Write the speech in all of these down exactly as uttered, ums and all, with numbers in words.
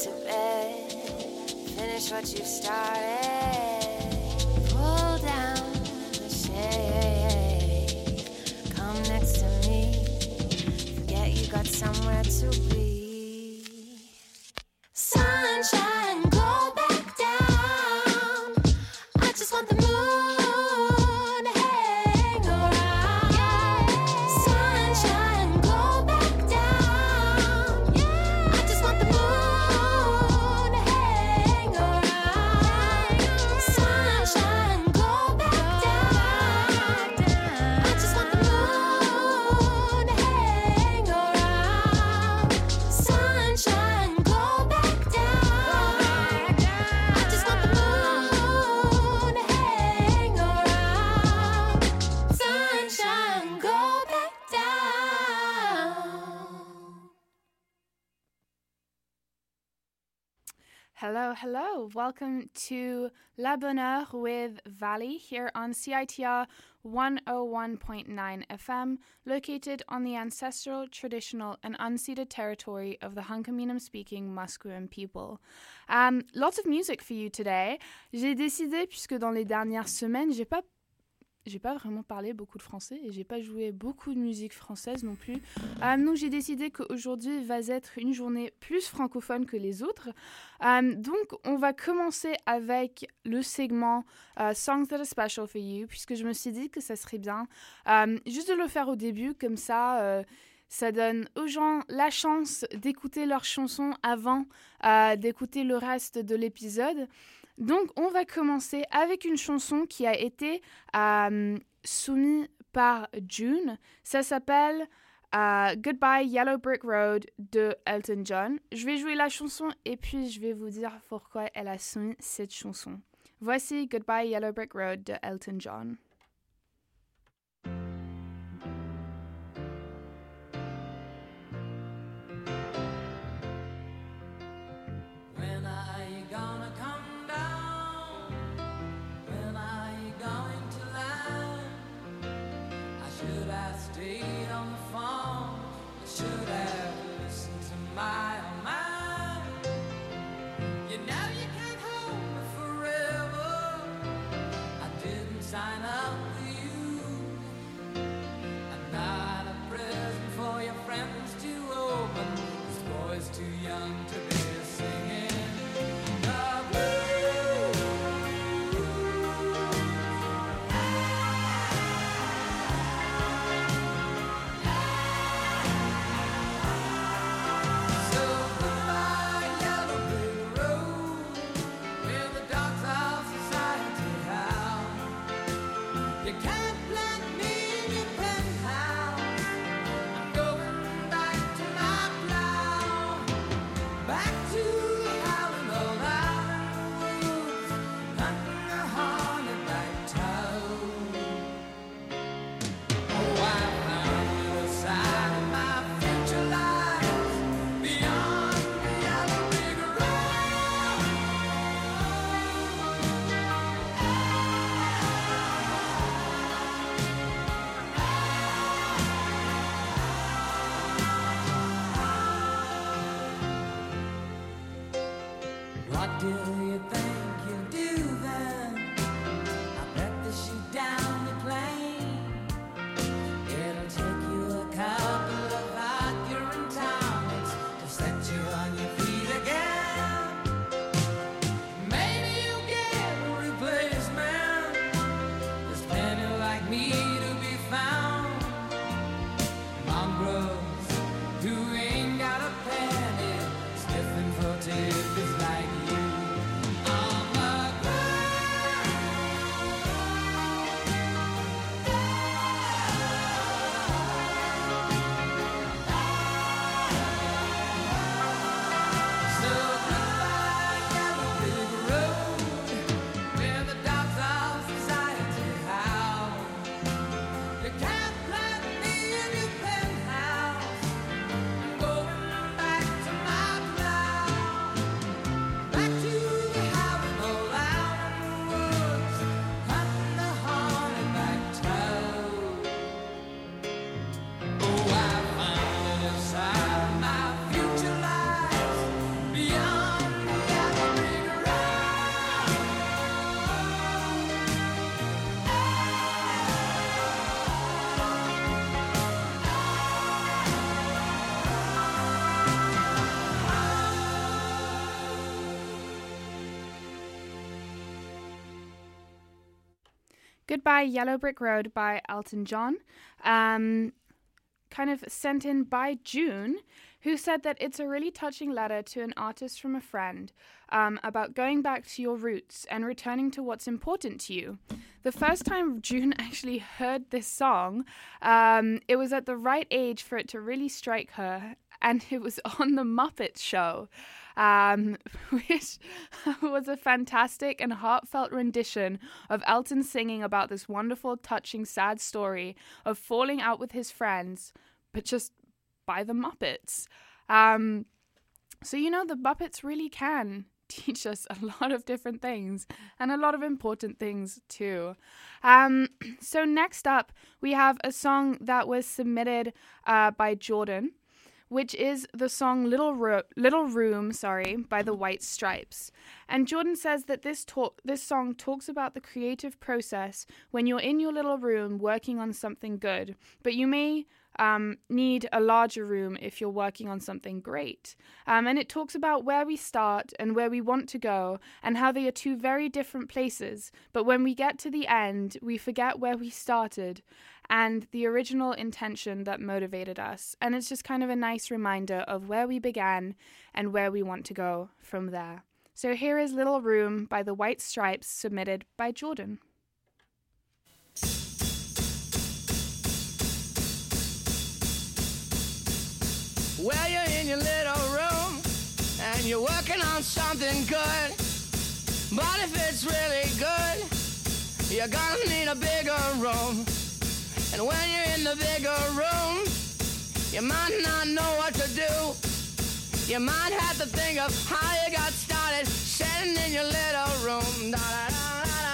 to bed. Finish what you've started. Pull down the shade. Come next to me. Forget you got somewhere to be. Sunshine, go back down. I just want the moon. Hello, hello. Welcome to La Bonne Heure with Valley here on C I T R one oh one point nine F M, located on the ancestral, traditional, and unceded territory of the Hunkaminam-speaking Musqueam people. Um, lots of music for you today. J'ai décidé, puisque dans les dernières semaines, j'ai pas J'ai pas vraiment parlé beaucoup de français et j'ai pas joué beaucoup de musique française non plus. Euh, donc j'ai décidé qu'aujourd'hui va être une journée plus francophone que les autres. Euh, donc on va commencer avec le segment euh, Songs that are special for you, puisque je me suis dit que ça serait bien euh, juste de le faire au début, comme ça euh, ça donne aux gens la chance d'écouter leurs chansons avant euh, d'écouter le reste de l'épisode. Donc, on va commencer avec une chanson qui a été euh, soumise par June. Ça s'appelle euh, Goodbye Yellow Brick Road de Elton John. Je vais jouer la chanson et puis je vais vous dire pourquoi elle a soumis cette chanson. Voici Goodbye Yellow Brick Road de Elton John. Who ain't got a penny, sniffing for tips like you. Goodbye Yellow Brick Road by Elton John, um, kind of sent in by June, who said that it's a really touching letter to an artist from a friend um, about going back to your roots and returning to what's important to you. The first time June actually heard this song, um, it was at the right age for it to really strike her, and it was on The Muppets Show, um, which was a fantastic and heartfelt rendition of Elton singing about this wonderful, touching, sad story of falling out with his friends, but just by the Muppets. Um, so, you know, the Muppets really can teach us a lot of different things and a lot of important things too. Um, so next up, we have a song that was submitted uh, by Jordan, which is the song Little Ro- Little Room, sorry, by the White Stripes. And Jordan says that this talk- this song talks about the creative process when you're in your little room working on something good, but you may um, need a larger room if you're working on something great. Um, and it talks about where we start and where we want to go and how they are two very different places. But when we get to the end, we forget where we started and the original intention that motivated us. And it's just kind of a nice reminder of where we began and where we want to go from there. So here is Little Room by the White Stripes, submitted by Jordan. Well, you're in your little room and you're working on something good. But if it's really good, you're gonna need a bigger room. And when you're in the bigger room, you might not know what to do. You might have to think of how you got started sitting in your little room. Da, da, da.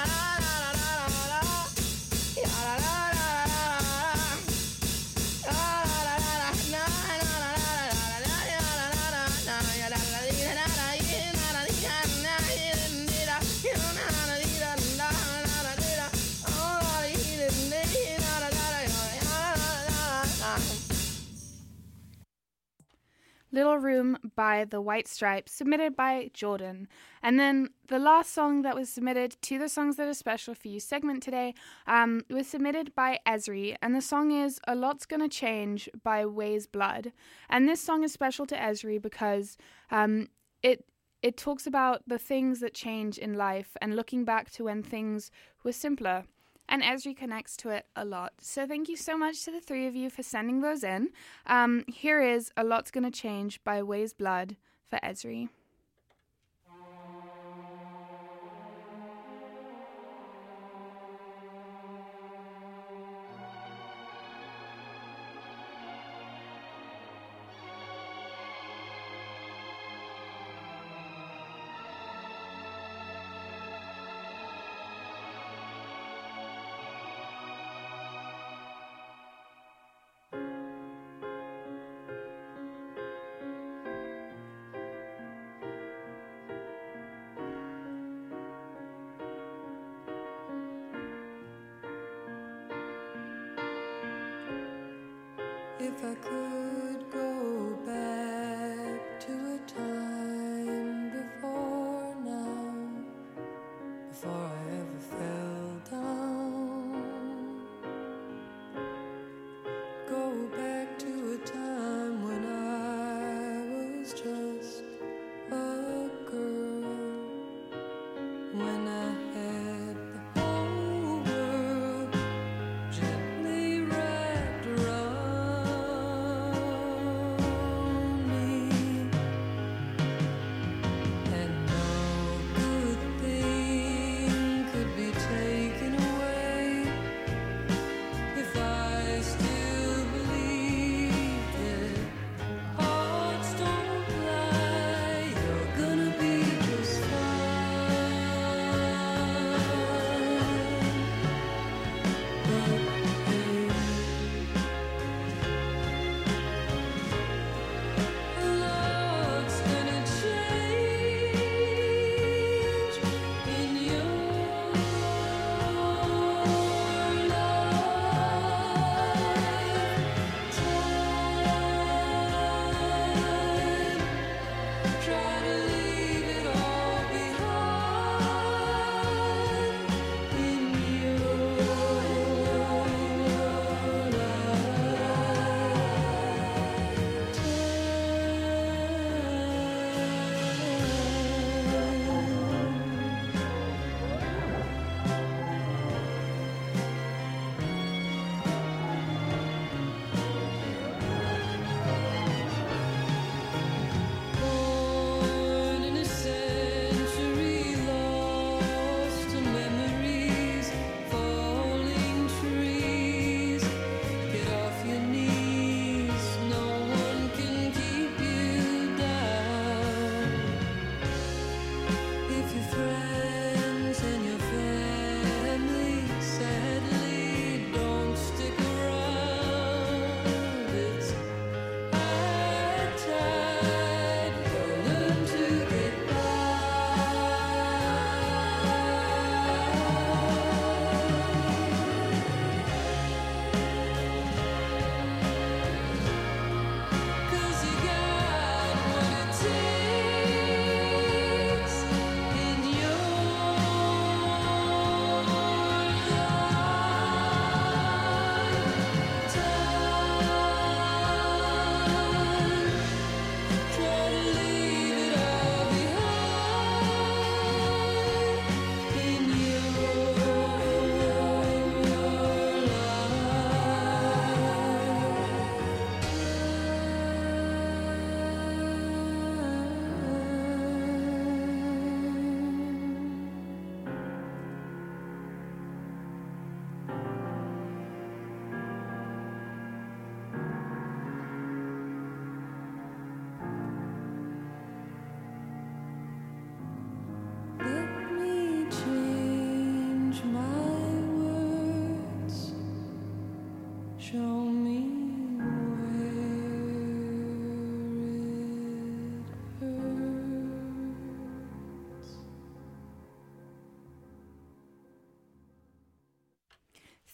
Little Room by the White Stripes, submitted by Jordan. And then the last song that was submitted to the Songs That Are Special For You segment today um, was submitted by Esri, and the song is A Lot's Gonna Change by Ways Blood. And this song is special to Esri because um, it it talks about the things that change in life and looking back to when things were simpler. And Esri connects to it a lot. So thank you so much to the three of you for sending those in. Um, here is A Lot's Gonna Change by Ways Blood for Esri. If I could go back to a time before now, before I ever fell down, go back to a time when I was just a girl, when I had the whole world gently wrapped around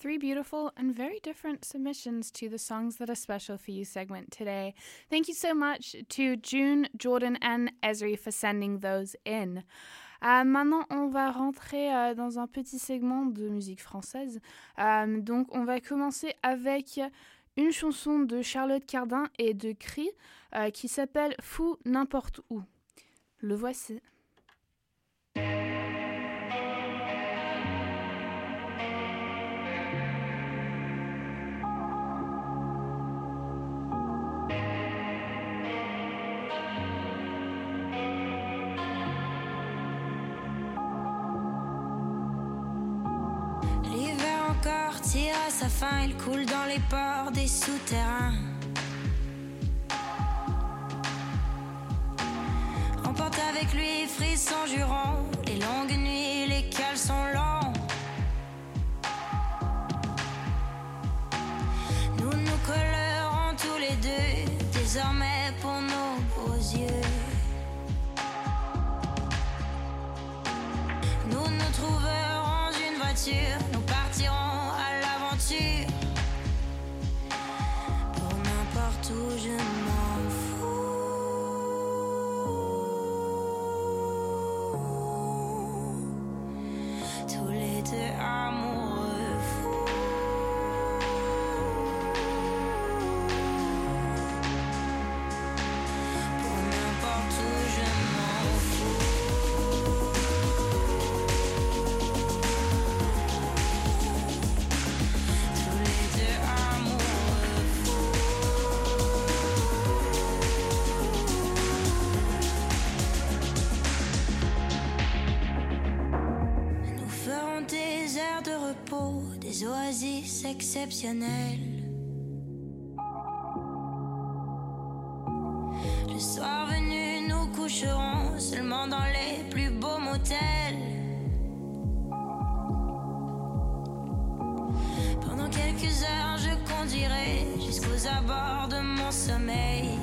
three beautiful and very different submissions to the Songs That Are Special for You segment today. Thank you so much to June, Jordan, and Esri for sending those in. Euh, maintenant, on va rentrer euh, dans un petit segment de musique française. Euh, donc, on va commencer avec une chanson de Charlotte Cardin et de Cri euh, qui s'appelle « Fou n'importe où ». Le voici. Tire à sa fin, il coule dans les ports des souterrains. Emporte avec lui frissons jurons, les longues nuits, les caleçons longs. Nous nous collerons tous les deux, désormais pour nos beaux yeux. Nous nous trouverons une voiture, nous partirons pour n'importe où, je m'en fous. Tous les deux amoureux fous. Pour n'importe où, je m'en fous. Des oasis exceptionnelles. Le soir venu, nous coucherons seulement dans les plus beaux motels. Pendant quelques heures, je conduirai jusqu'aux abords de mon sommeil.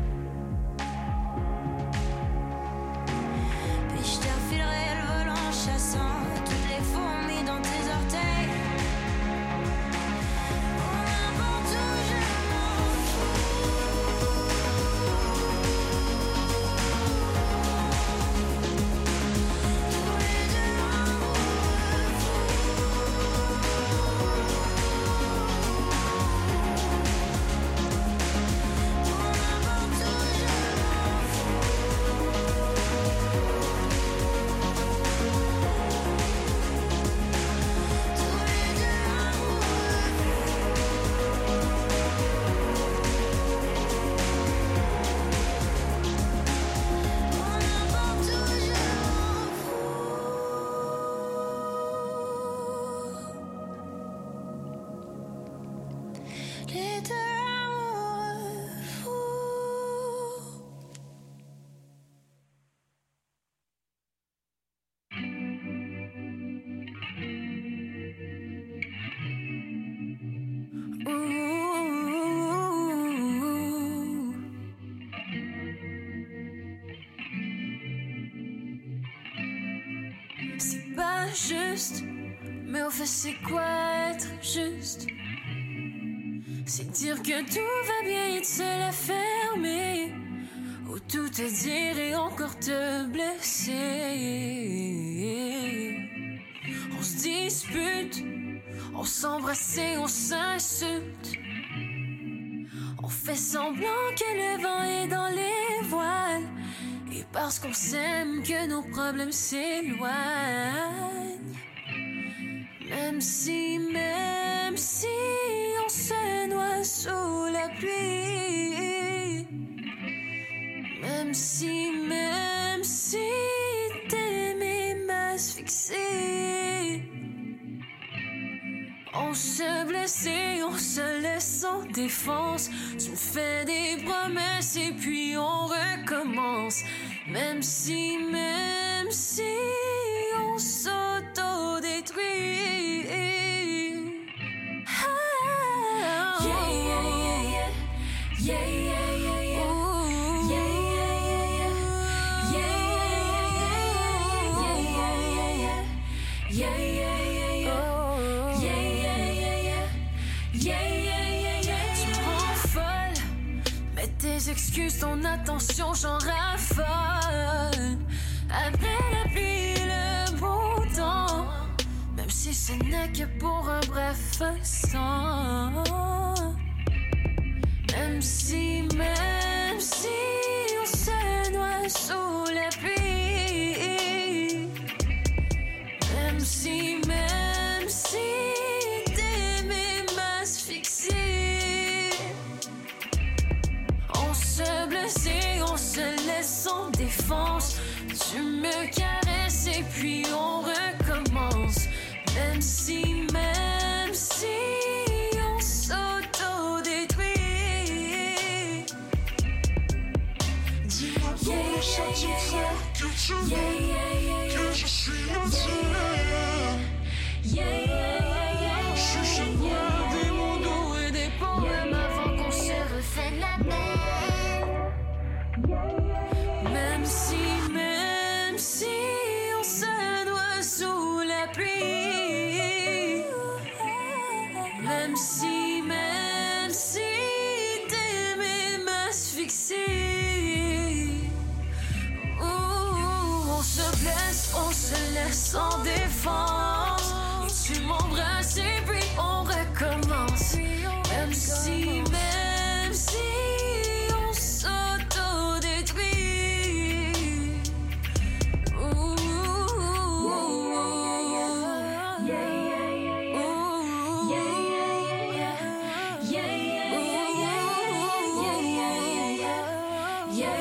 Puis je te refilerai le volant chassant toutes les fourmis dans tes orteils. C'est pas juste, mais au fait c'est quoi être juste? C'est dire que tout va bien et de se la fermer, ou tout te dire et encore te blesser. On se dispute, on s'embrasse et on s'insulte. On fait semblant que le vent est dans les voiles, et parce qu'on s'aime que nos problèmes s'éloignent. Même si, même si on se noie sous la pluie. Même si, même si t'aimer m'asphyxie. On se blesse et on se laisse sans défense. Tu me fais des promesses et puis on recommence. Même si, même si on s'auto-détruit. Ah, yeah, yeah, yeah, yeah. Yeah, yeah, yeah, yeah. Ooh. Yeah, yeah, yeah, yeah. Yeah, yeah, yeah, yeah. Yeah, yeah, yeah, yeah. Yeah, yeah, yeah, yeah. attention, j'en raffole. Après la pluie, le beau temps, même si ce n'est que pour un bref instant. Même si, même si on se noie sous la pluie. Même si, même si t'aimais m'asphyxier. On se blesse et on se laisse sans défense. Tu me caresses et puis on recommence. Même si, même si on s'auto-détruit. Dis-moi pour le chant du frère que tu veux, que je suis entier. Yeah, yeah, yeah, yeah. Chuchote-moi des mots doux et des poèmes avant qu'on se refait la mer. Même si, même si on se noie sous la pluie. Même si, même si t'aimais m'asphyxier. Ouh, on se blesse, on se laisse sans défense. Tu m'embrasses et puis on recommence. Même si, même si on s'auto-détruit. Ouh, yeah, yeah, yeah, yeah, yeah, yeah, yeah, yeah, yeah,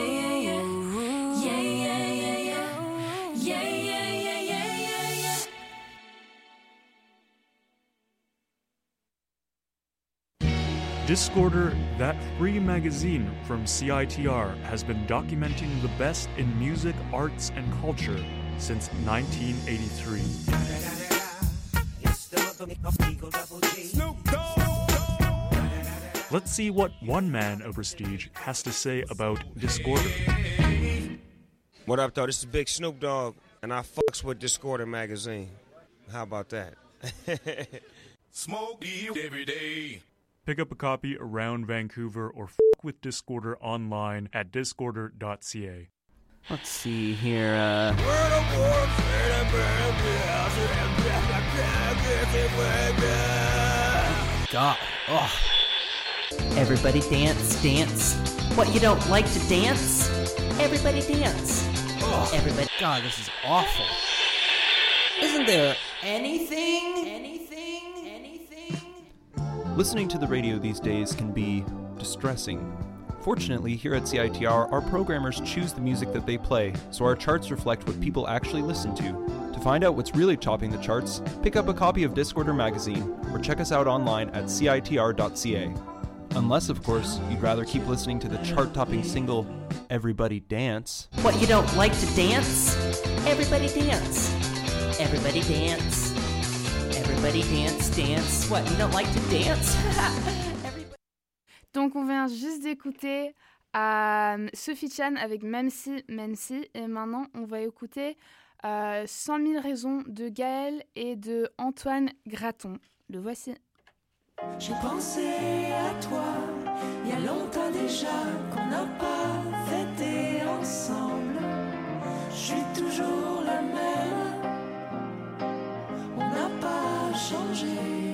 Discorder, that free magazine from C I T R, has been documenting the best in music, arts, and culture since nineteen eighty-three. Let's see what one man of prestige has to say about Discorder. What up, though? This is Big Snoop Dogg, and I fucks with Discorder magazine. How about that? Smoke you every day. Pick up a copy around Vancouver or f*** with Discorder online at discorder dot c a. Let's see here, uh... God, oh. Everybody dance, dance. What, you don't like to dance? Everybody dance. Oh, everybody... God, this is awful. Isn't there anything? Anything? Anything? Listening to the radio these days can be distressing. Fortunately, here at C I T R, our programmers choose the music that they play, so our charts reflect what people actually listen to. To find out what's really topping the charts, pick up a copy of Discorder magazine, or check us out online at c i t r dot c a. Unless, of course, you'd rather keep listening to the chart-topping single, Everybody Dance. What, you don't like to dance? Everybody dance. Everybody dance. Everybody dance, dance. What, you don't like to dance? Donc on vient juste d'écouter euh, Sophie Chan avec Même si, même si. Et maintenant on va écouter euh, cent mille raisons de Gaël et de Antoine Graton. Le voici. J'ai pensé à toi, il y a longtemps déjà qu'on n'a pas fêté ensemble. Je suis toujours la même, on n'a pas changé.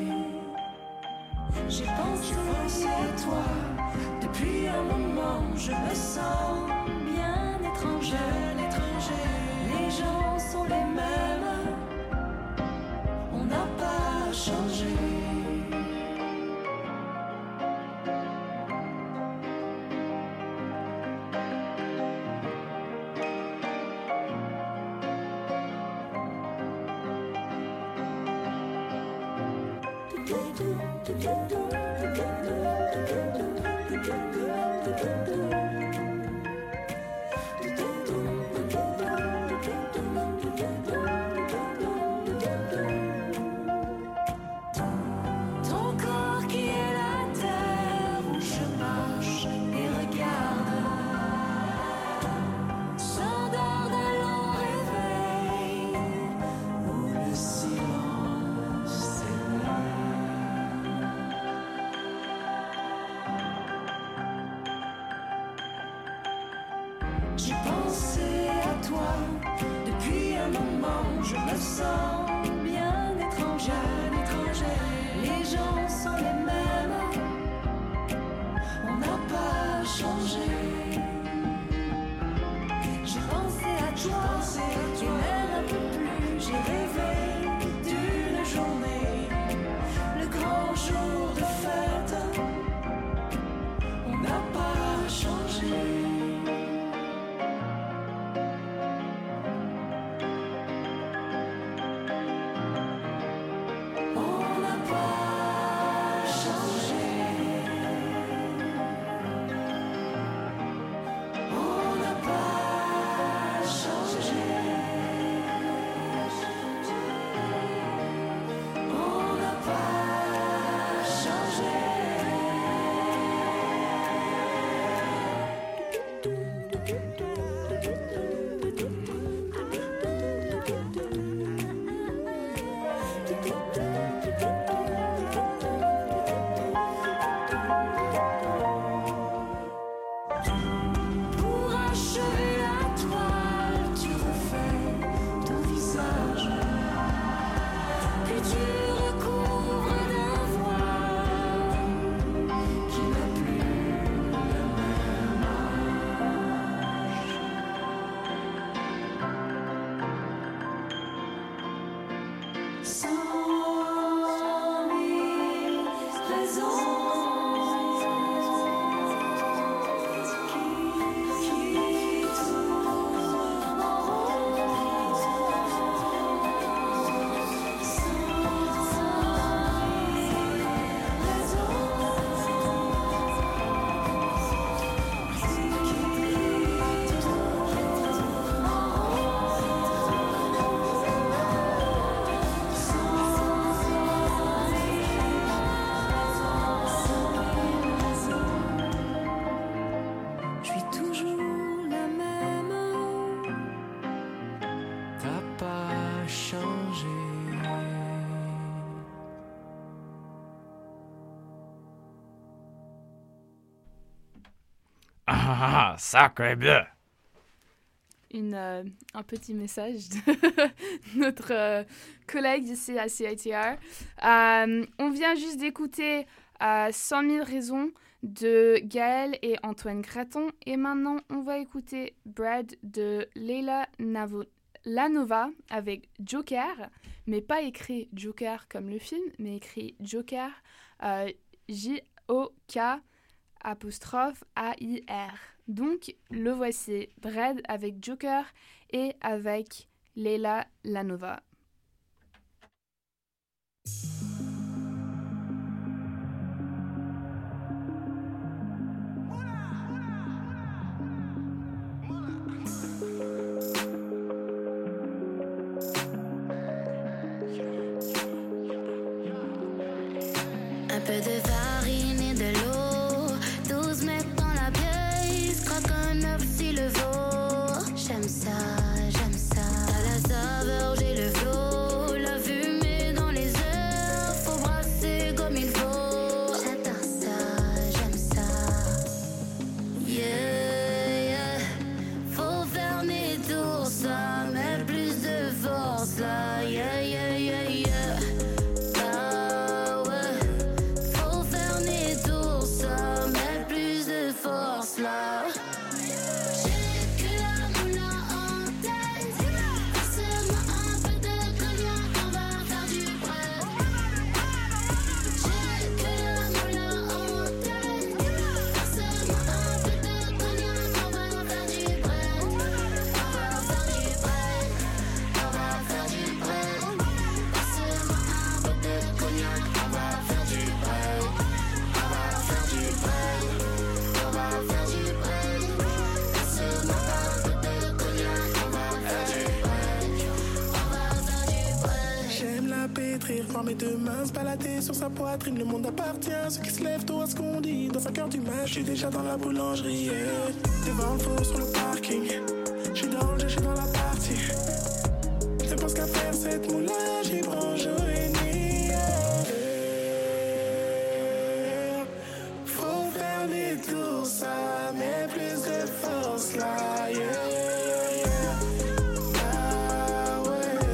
J'ai pensé, pensé à toi, depuis un moment je me sens bien étranger, l'étranger. Les gens sont les mêmes, on n'a pas changé. moment je me sens bien étrangère, étrangère. Les gens sont les mêmes, on n'a pas changé. J'ai pensé à toi, et même un peu plus, j'ai rêvé d'une journée, le grand jour de fête, on n'a pas changé. On n'a pas changé. On n'a pas changé. On n'a pas changé. Pour achever la toile, tu refais ton visage, puis tu recouvres d'un voile qui n'a plus le même âge. Cent mille raisons qui tournent en rond. Cent mille Je suis toujours la même. T'as pas changé. Ah, ah, sacré bleu! Une, euh, un petit message de notre euh, collègue ici à C I T R. Euh, on vient juste d'écouter euh, cent mille raisons de Gaël et Antoine Graton. Et maintenant, on va écouter Bread de Leila Navo- Lanova avec Joker, mais pas écrit Joker comme le film, mais écrit Joker, euh, J O K apostrophe A I R. Donc, le voici, Bread avec Joker et avec Leila Lanova. Un peu de farine et de l'eau, douze mètres dans la pièce, croque un œuf si le vaut. J'aime ça, j'aime ça. T'as la saveur, j'ai le flow, la fumée dans les airs, faut brasser comme il faut. J'adore ça, j'aime ça. Yeah, yeah. Faut fermer tout ça, mais plus de force là. Yeah, yeah, yeah, yeah. Ah ouais. Faut fermer tout ça, mais plus de force là. J'ai que la moula en tête. Passe-moi un peu de cognac, on va faire du bread. J'ai que la moula en tête. Passe-moi un peu de cognac, on va faire du bread. On va faire du bread. On va faire du bread. Passe-moi un peu de cognac, on va faire du bread. On va faire du bread. On va faire du bread. Passe-moi un peu de cognac, on va faire du bread. On va faire du bread. J'aime la pétrir, voir mes deux mains se balader sur sa poitrine. Le monde appartient à ceux qui se lèvent tôt à ce qu'on dit. Dans cinq heures du match, je suis déjà dans la boulangerie. Yeah. Devant le faux sur le parking. Je suis dans le jeu, je suis dans la partie. Je ne pense qu'à faire cette moula, j'y prends jour et nuit. Yeah. Faut fermer tout ça, mais plus de force là. Yeah, yeah, yeah. Ah ouais.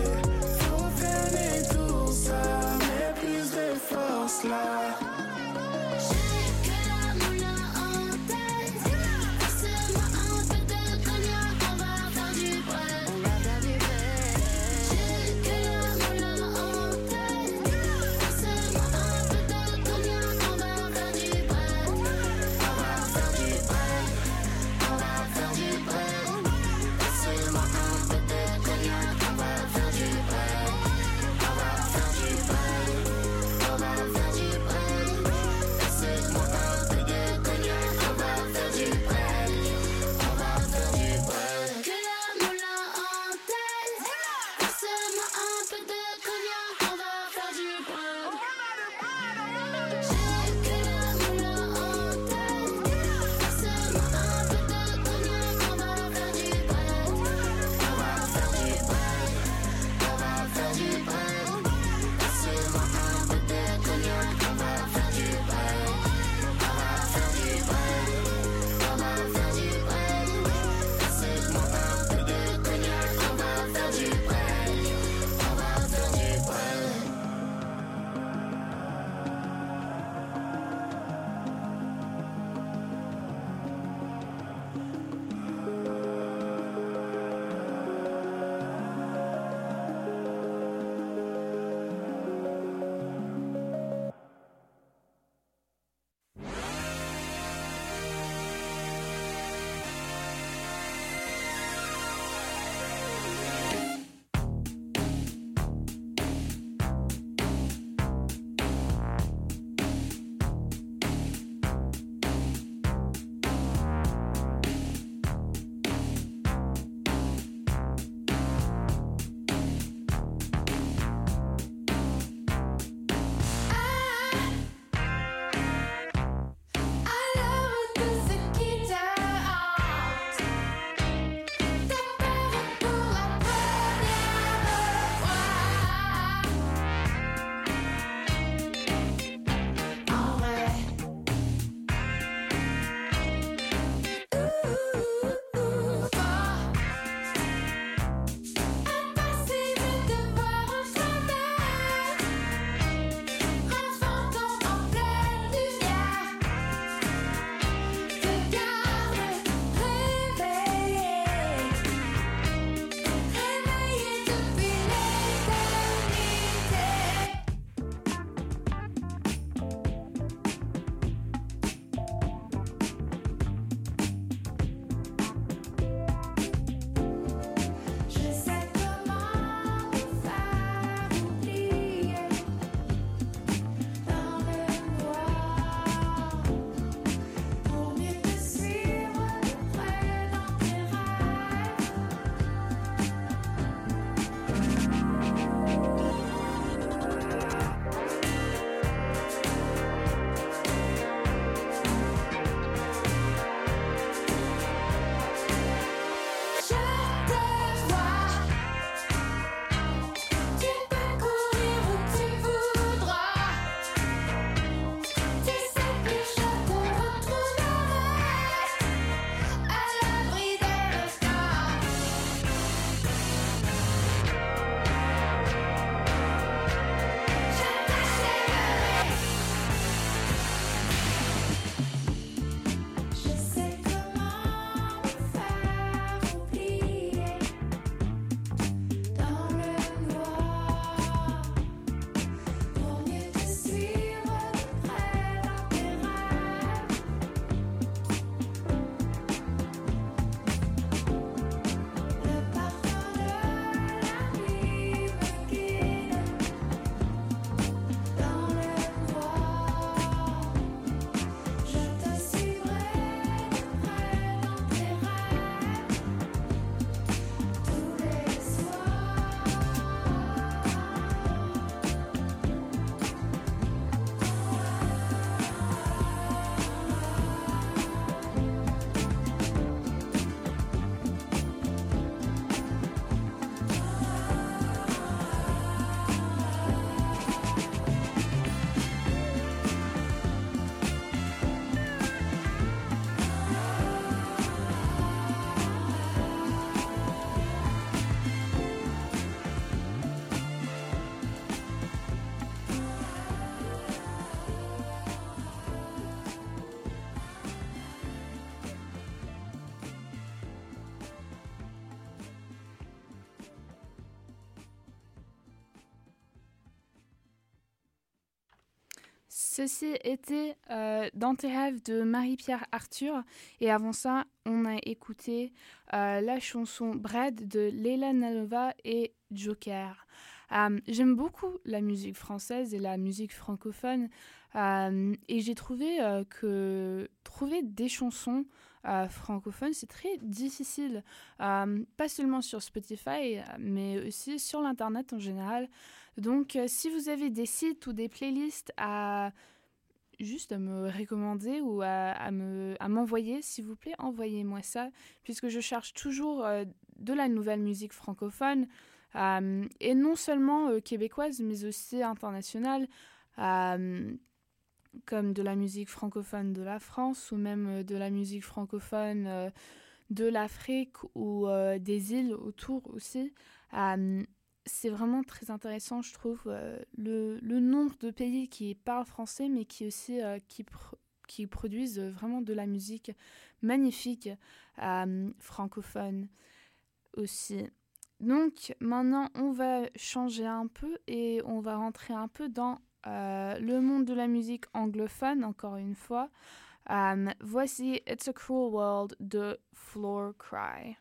ceci était euh, Dans tes rêves de Marie-Pierre Arthur. Et avant ça, on a écouté euh, la chanson Bread de Leila Nalova et Joker. Euh, j'aime beaucoup la musique française et la musique francophone. Euh, et j'ai trouvé euh, que trouver des chansons euh, francophones, c'est très difficile. Euh, pas seulement sur Spotify, mais aussi sur l'Internet en général. Donc, euh, si vous avez des sites ou des playlists à juste à me recommander ou à, à, me, à m'envoyer, s'il vous plaît, envoyez-moi ça, puisque je cherche toujours euh, de la nouvelle musique francophone, euh, et non seulement euh, québécoise, mais aussi internationale, euh, comme de la musique francophone de la France, ou même euh, de la musique francophone euh, de l'Afrique ou euh, des îles autour aussi. Euh, C'est vraiment très intéressant, je trouve, euh, le, le nombre de pays qui parlent français, mais qui aussi euh, qui, pr- qui produisent vraiment de la musique magnifique, euh, francophone aussi. Donc maintenant, on va changer un peu et on va rentrer un peu dans euh, le monde de la musique anglophone, encore une fois. Euh, voici It's a Cruel World de Floor Cry.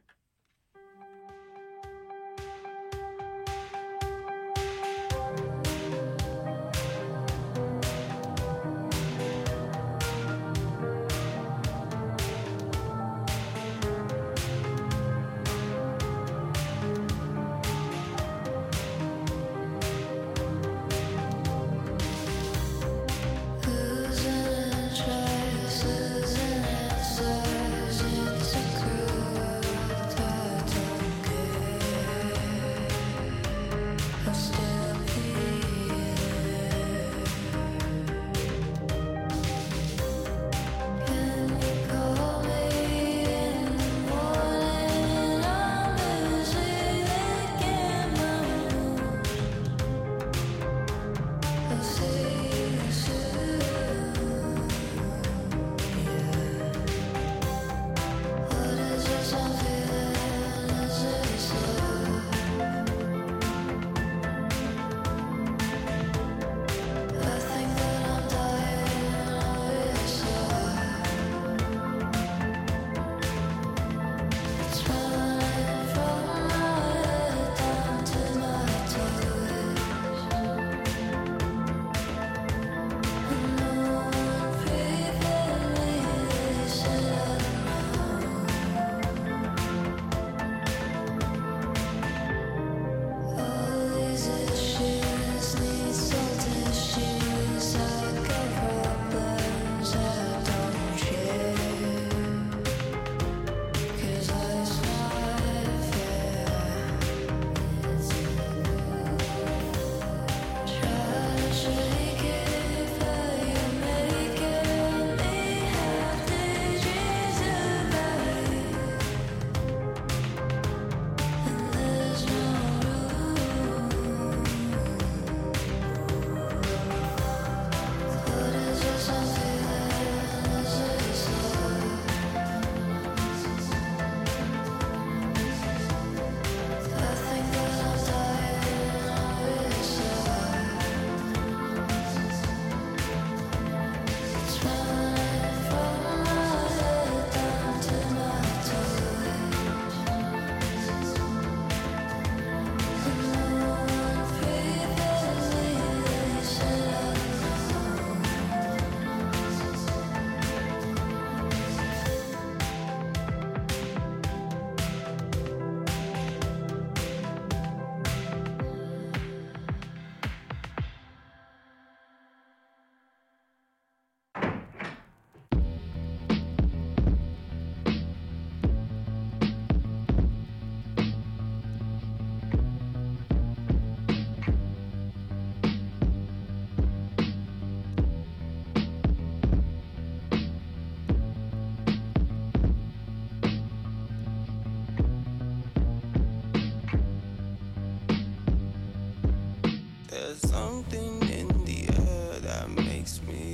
There's something in the air that makes me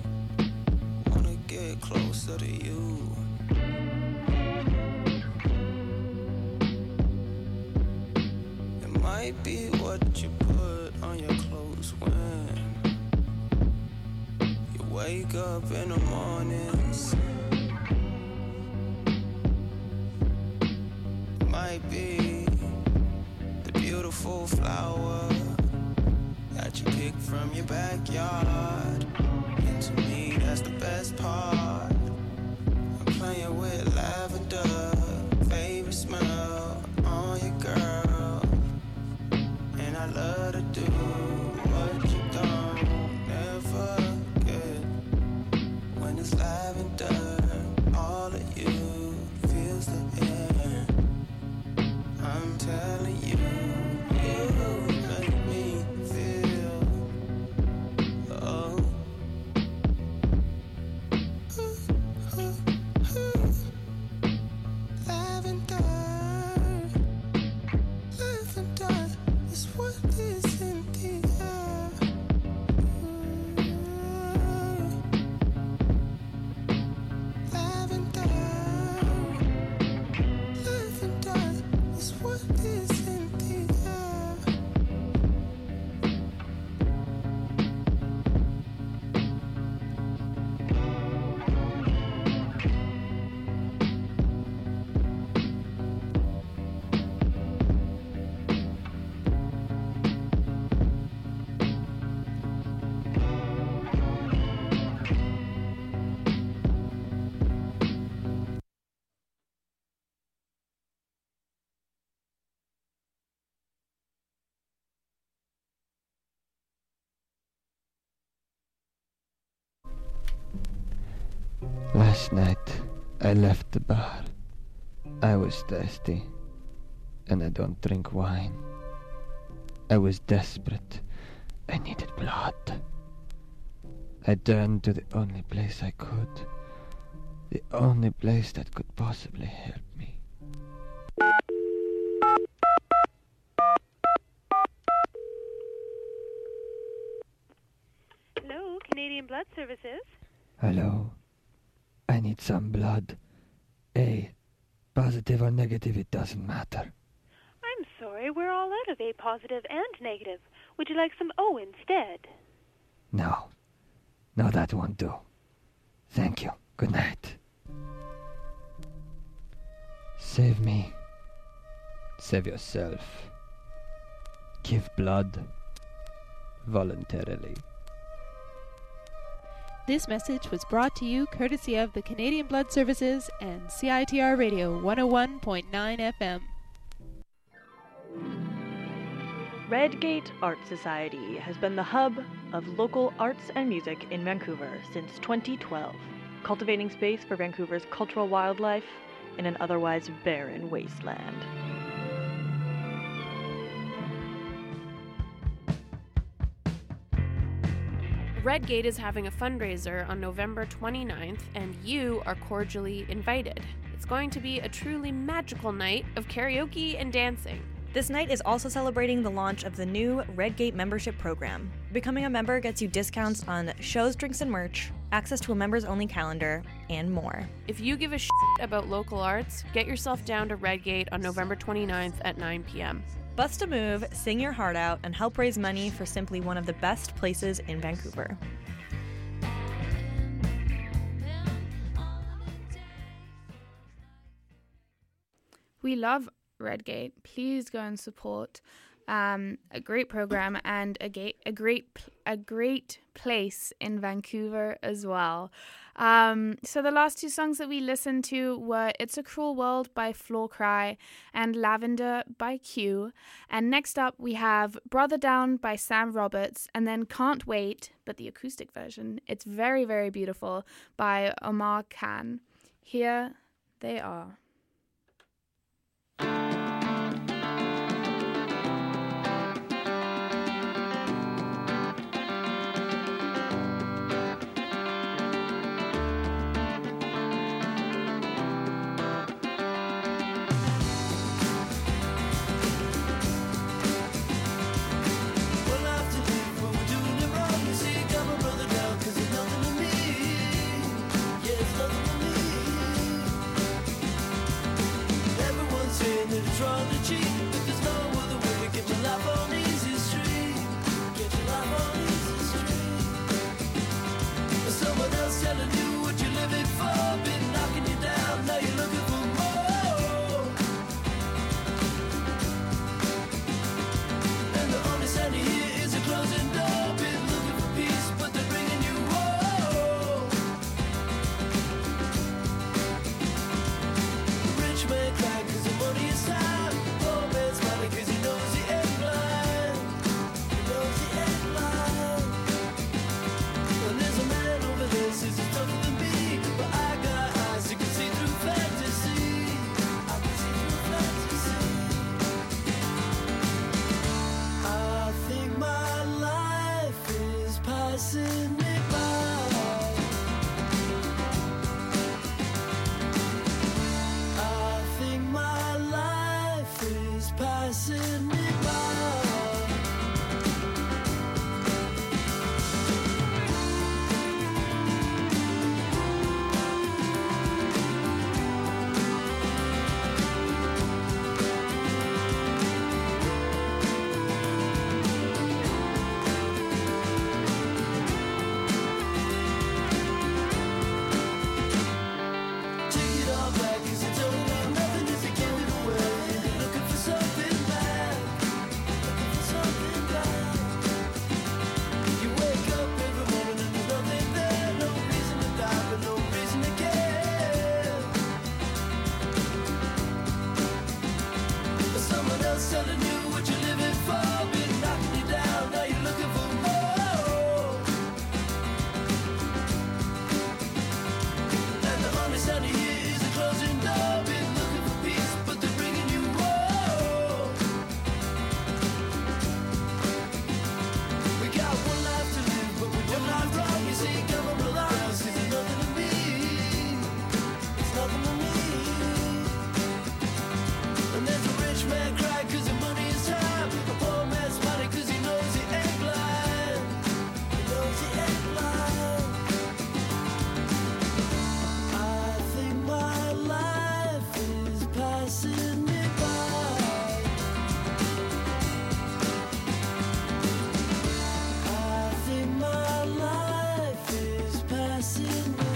wanna get closer to you. It might be what you put on your clothes when wake up in the mornings. Might be the beautiful flower that you pick from your backyard. And to me, that's the best part. I'm playing with lavender, favorite smell on your girl. And I love to do what you don't ever get. When it's lavender, all of you feels the air. I'm telling you, you make me feel, oh. Lavender, lavender is what is in the air. Lavender, lavender is what is in the air. Last night, I left the bar. I was thirsty, and I don't drink wine. I was desperate. I needed blood. I turned to the only place I could. The only place that could possibly help me. Hello, Canadian Blood Services. Hello? I need some blood. A. Positive or negative, it doesn't matter. I'm sorry, we're all out of A positive and negative. Would you like some O instead? No. No, that won't do. Thank you. Good night. Save me. Save yourself. Give blood. Voluntarily. This message was brought to you courtesy of the Canadian Blood Services and C I T R Radio one oh one point nine F M. Redgate Art Society has been the hub of local arts and music in Vancouver since twenty twelve, cultivating space for Vancouver's cultural wildlife in an otherwise barren wasteland. Redgate is having a fundraiser on November twenty-ninth, and you are cordially invited. It's going to be a truly magical night of karaoke and dancing. This night is also celebrating the launch of the new Redgate membership program. Becoming a member gets you discounts on shows, drinks, and merch, access to a members-only calendar, and more. If you give a shit about local arts, get yourself down to Redgate on November twenty-ninth at nine p.m. Bust a move, sing your heart out, and help raise money for simply one of the best places in Vancouver. We love Redgate. Please go and support um, a great program and a, ga- a great a great place in Vancouver as well. Um, so the last two songs that we listened to were It's a Cruel World by Floor Cry and Lavender by Q. And next up we have Brother Down by Sam Roberts, and then Can't Wait, but the acoustic version. It's very, very beautiful, by Omar Khan. Here they are. Nothing to me, yeah, it's nothing to me. passing me by. Take it all back, 'cause you don't mean nothing if you give it away. You're looking for something bad, looking for something bad. You wake up every morning and there's nothing there. No reason to die, but no reason to care. But someone else telling you what you're living for, been knocking you down, now you're looking for more. And the only sound you hear is a closing door. Been looking for peace, but they're bringing you war. We got one life to live, but we don't life wrong. You see, come on, belongs, 'cause it's nothing to me. It's nothing to me. And there's a rich man crying 'cause the money is time. A poor man's money 'cause he knows he ain't blind. He knows he ain't blind. I think my life is passing me by. I think my life is passing me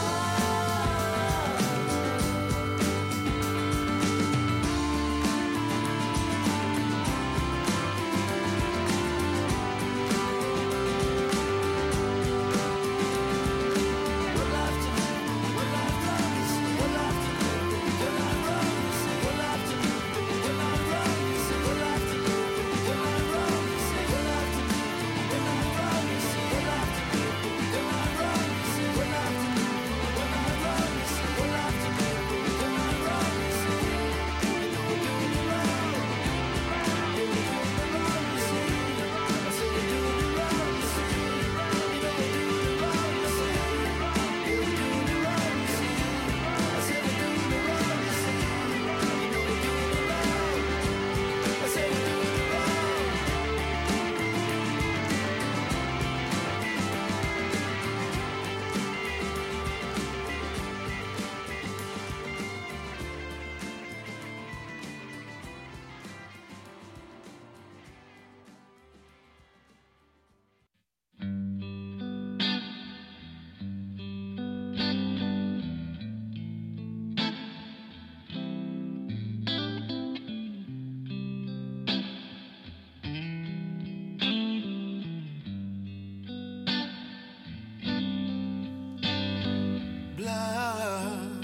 blood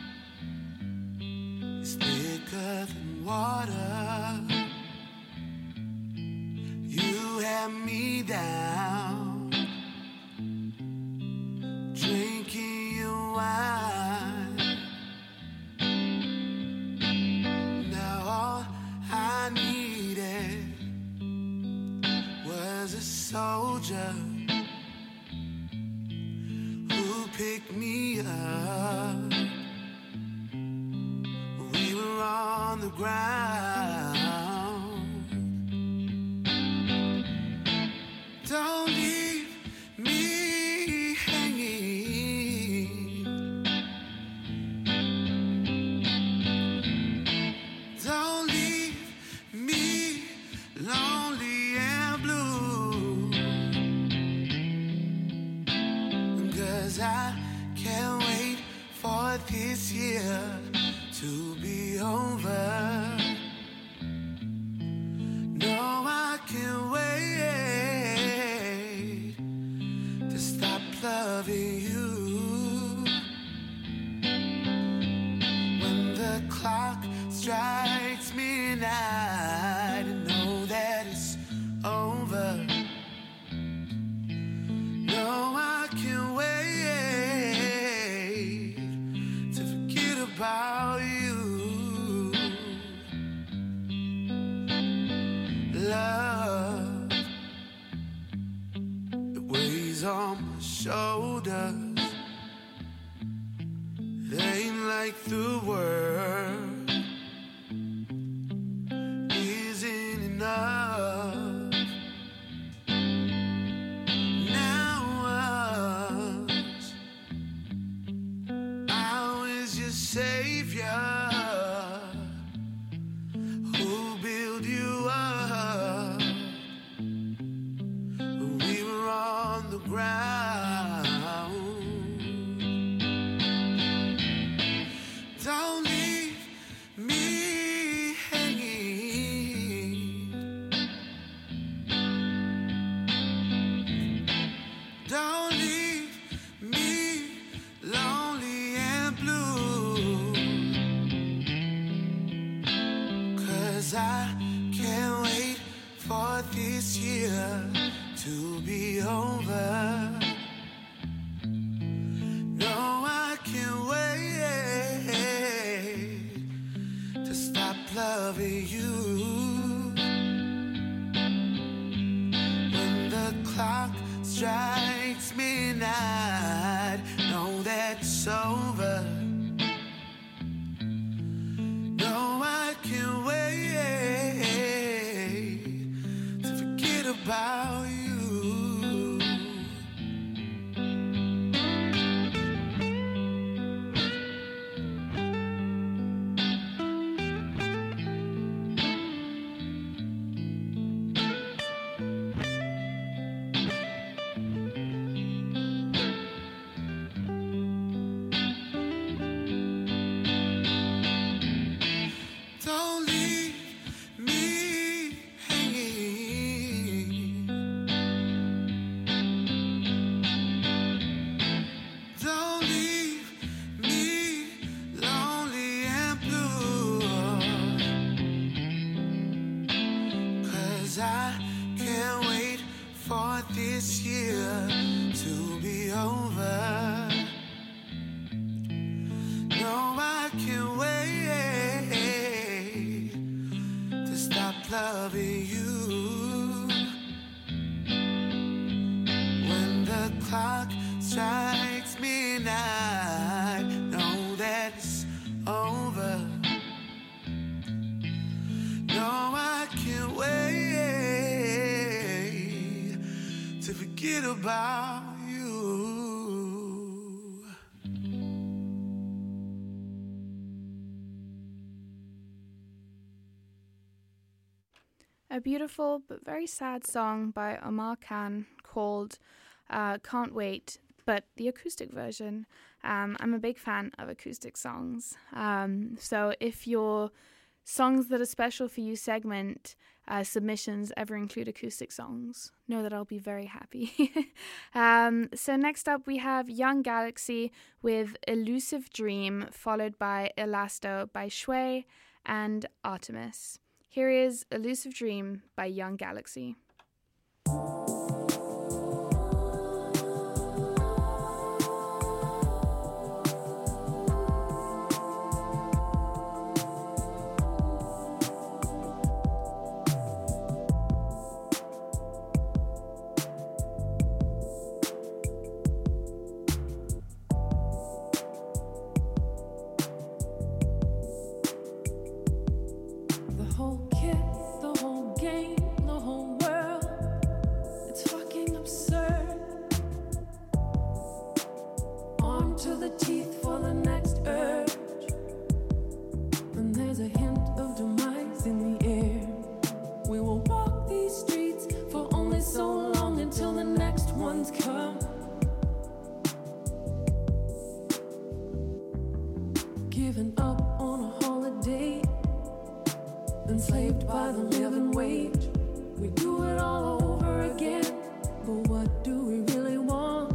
is thicker than water. You have me down, drinking your wine. Now all I needed was a soldier who picked me up. We were on the ground. Don't leave me hanging. Don't leave me lonely and blue. 'Cause I can't wait for this year to be over. No, I can't wait to stop loving you. When the clock strikes midnight, I know that it's over. No, I can't wait to forget about you. Love, it weighs on my shoulders. It ain't like the world is can't wait for this year to be over. No, I can't wait to stop loving you. When the clock strikes midnight, know that it's over. No, I can't wait to forget about you. Don't leave me hanging. Don't leave me lonely and blue. 'Cause I can't wait for this year to be over. No, I can't wait to stop loving you. When the clock strikes midnight, know that it's over. No, I can't wait to forget about you. A beautiful but very sad song by Omar Khan called uh, Can't Wait, but the acoustic version. Um, I'm a big fan of acoustic songs. Um, so if your songs that are special for you segment uh, submissions ever include acoustic songs, know that I'll be very happy. um, so next up we have Young Galaxy with Elusive Dream, followed by Elasto by Shui and Artemis. Here is Elusive Dream by Young Galaxy. The whole kit, the whole game, the whole world, it's fucking absurd. Armed to the teeth for the next urge. And there's a hint of demise in the air. We will walk these streets for only so long until the next ones come. Giving up on a holiday, enslaved by the living wage. We do it all over again, but what do we really want?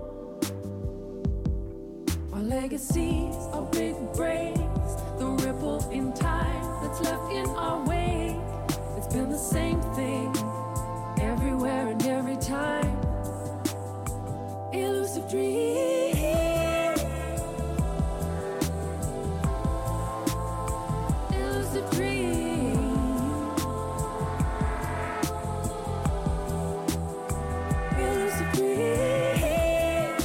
Our legacies, our big breaks, the ripple in time that's left in our wake. It's been the same thing everywhere and every time. Elusive dream. Elusive dream. Elusive dream.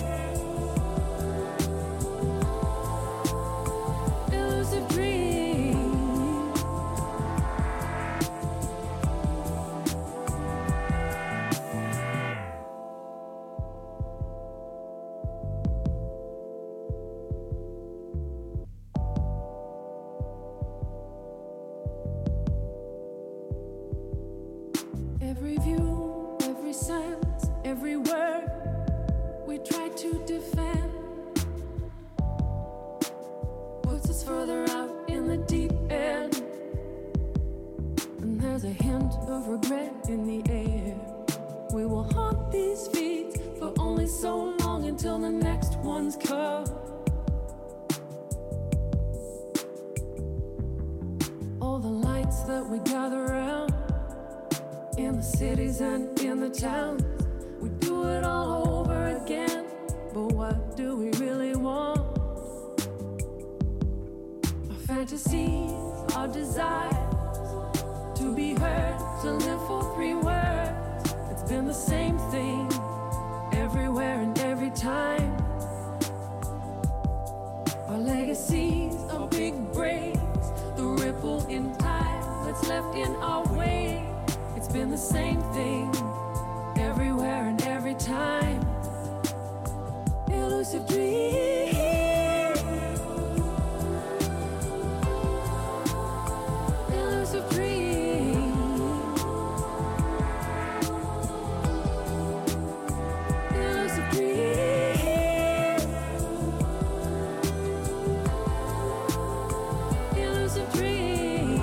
Elusive dream. Every view, every sense, every word we try to defend puts us further out in the deep end. And there's a hint of regret in the air. We will haunt these feet for only so long until the next ones come. All the lights that we gather around the cities and in the towns. We do it all over again. But what do we really want? Our fantasies, our desires, to be heard, to live for three words. It's been the same thing everywhere and every time. Our legacies are big breaks, the ripple in time that's left in our wake. It's been the same thing everywhere and every time. Elusive dream, elusive dream, elusive dream, elusive dream,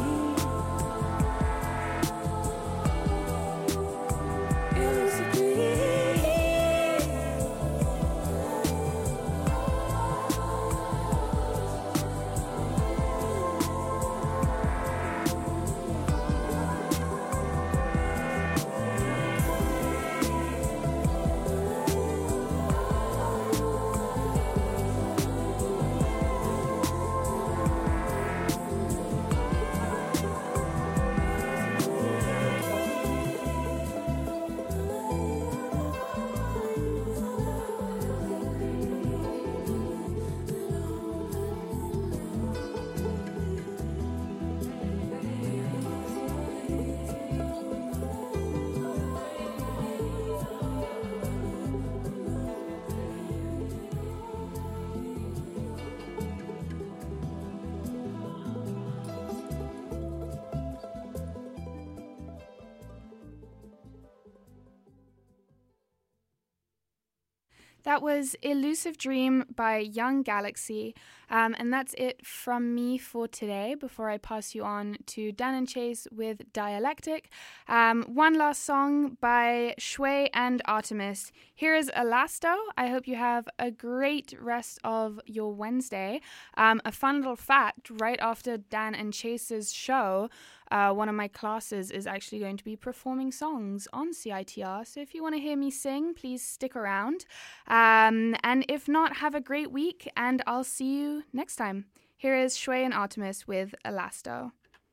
elusive dream. That was Elusive Dream by Young Galaxy. Um, and that's it from me for today before I pass you on to Dan and Chase with Dialectic. Um, one last song by Shui and Artemis. Here is Elasto. I hope you have a great rest of your Wednesday. Um, a fun little fact, right after Dan and Chase's show, Uh, one of my classes is actually going to be performing songs on C I T R. So if you want to hear me sing, please stick around. Um, and if not, have a great week and I'll see you next time. Here is Shui and Artemis with Elasto.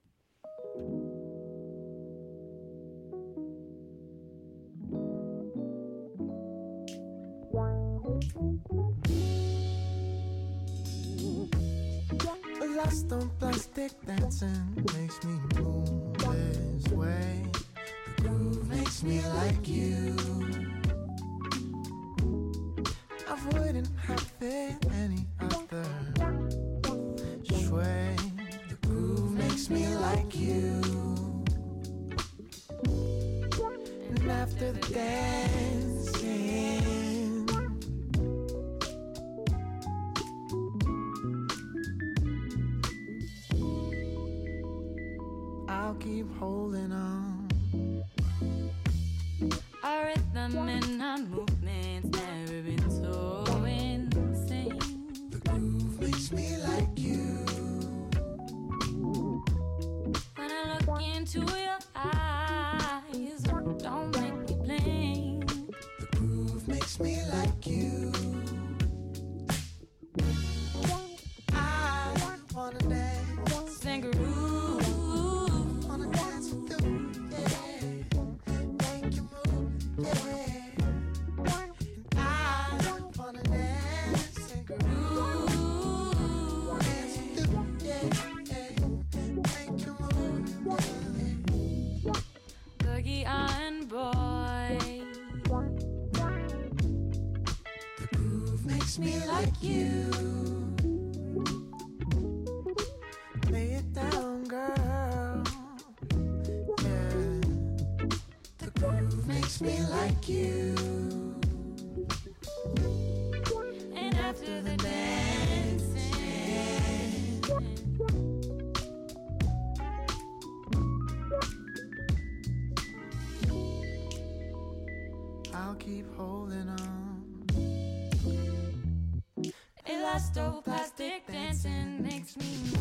Lost on plastic dancing makes me move this way. The groove makes me like you. I wouldn't have it any other way. The groove makes me like you. And after the dancing, I'll keep holding on. Our rhythm and our movements never been so insane. The groove makes me like you. When I look into your eyes, don't make me blink. The groove makes me like you. I wanna dance, sing a groove. Wanna dance with you, yeah. Make you move, yeah. And I wanna dance, sing a groove. Dance with you, yeah, yeah. Make you move, yeah. Boogie on boy. The groove makes me like you. Lay it down, girl. Yeah. The groove makes me like you. And after the dancing, I'll keep holding on. elastoplastic dancing makes me